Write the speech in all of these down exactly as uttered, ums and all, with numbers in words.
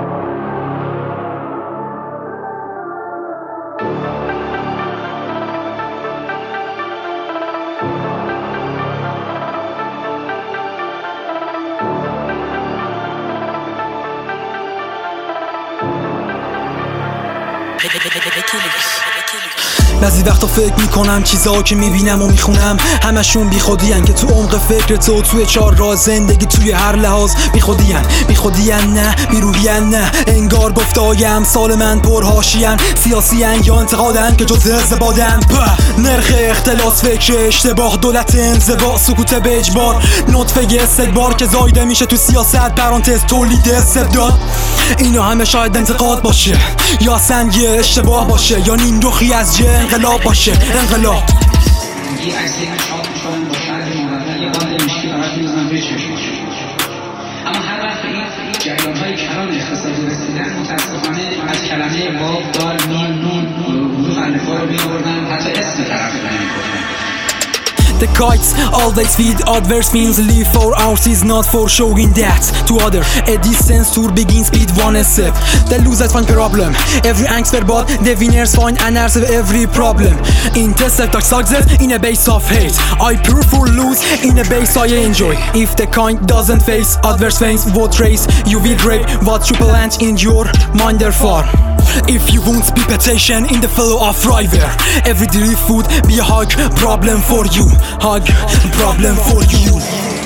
بعضی وقتا فکر میکنم چیزا که میبینم و میخونم همشون بی خودیان که تو عمق فکر تو توی چهار راه زندگی توی هر لحاظ بی خودیان بی خودیان نه بی روحیان نه انگار گفتای امثال من پرهاشیان سیاسیان یا انتقادن که جز زبادن نرخ اختلاس فکر اشتباه دولت انزوا سکوت به اجبار نطفه استکبار که زایده میشه تو سیاست پرانتز تولید استبداد اینا همه شاید انتقاد باشه یا اصلا یه اشتباه باشه یا نیم رخی از جه انقلاب باشه انقلاب یه عکسی شاد میشدن با شرح مهمتن یه قاند مشکی برات میزنن روی چشمش اما هر وقت این جریان‌های کلان اقتصادی رسیدن متاسفانه از کلمه واو دال میم نون حروف الفبا رو می‌آوردن حتی اسم طرف رو نمی‌گفتن. The kites always feed adverse means live for ours is not for showing that to other. A distance tour begins with one step. The losers find problem. Every angst verbal, the winners find an answer to every problem. Intercept success in a base of hate. I prefer lose in a base I enjoy. If the kind doesn't face adverse things, what race you will rape what you plant in your mind therefore. If you won't be patient in the flow of river, every daily food be a hug problem for you. Hug problem for you.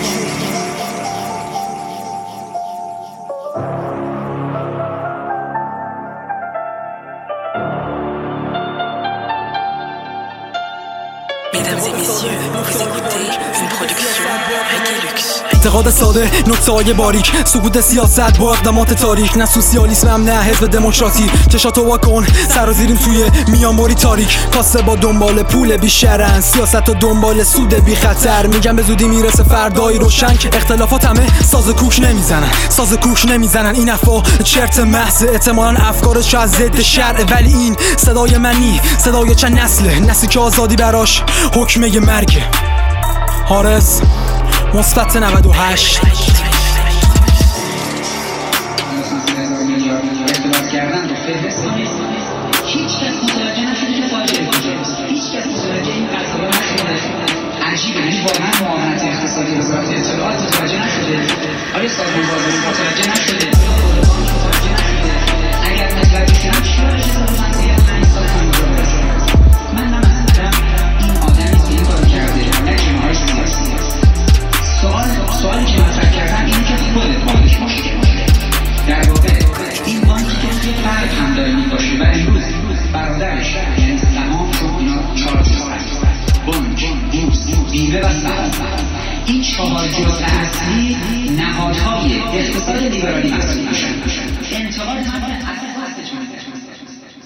Mesdames et messieurs, vous écoutez une production Rekelux. اعتقاد ساده نکته‌های باریک سکوت سیاست با اقدامات تاریک نه سوسیالیسم نه حزب دموکراسی چشاتو وا کن سرازیریم توی میانبری تاریک کاسه با دنبال پول بیشرن سیاست و دنبال سود بی خطر میگم به زودی میرسه فردایی روشن که اختلافات همه ساز کوک نمیزنن ساز کوک نمیزنن این افا چرت محض احتمالاً افکارش از ضد شرع ولی این صدای منی صدای چند نسله نسلی که آزادی براش حکمه مرگ حارس مثبت نود و هشت هیچ کس متوجه نشده که فاجعه کجاست هیچ کس متوجه این قضایا نشده عجیبه یعنی واقعا معاونت اقتصادی وزارت اطلاعات متوجه نشده آیا سازمان بازرسی متوجه نشده اگر متوجه شدن چرا اجازه منزیه پنج سال همونجا باشه من نمندم این آدمی که این کارو کرده نه کنارش سیاسی سوال سوالی که مطرح کردم اینه که خودت بانکش مشکل باشه در واقع این بانکی که توی فرق هم داره میباشه و امروز برادرش یعنی تمام شد اینا چهار جزء هست بانک، بورس، بیمه و سهام این چهار جزء اصلی نهادهای اقتصاد لیبرالی محسوب میشن انتقاد